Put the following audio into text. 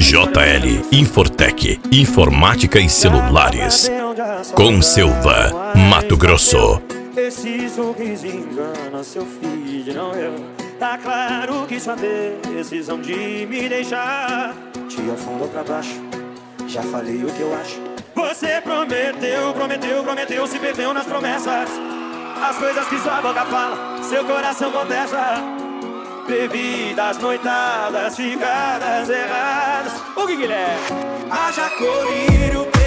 JL Infortec, informática e celulares. Com Silva, Mato Grosso. Esse sorriso engana seu filho, não eu. Tá claro que sua decisão de me deixar te afundou pra baixo. Já falei o que eu acho. Você prometeu, se perdeu nas promessas. As coisas que sua boca fala, seu coração contesta. Bebidas, noitadas, ficadas erradas. O que Guilherme? Haja colírio.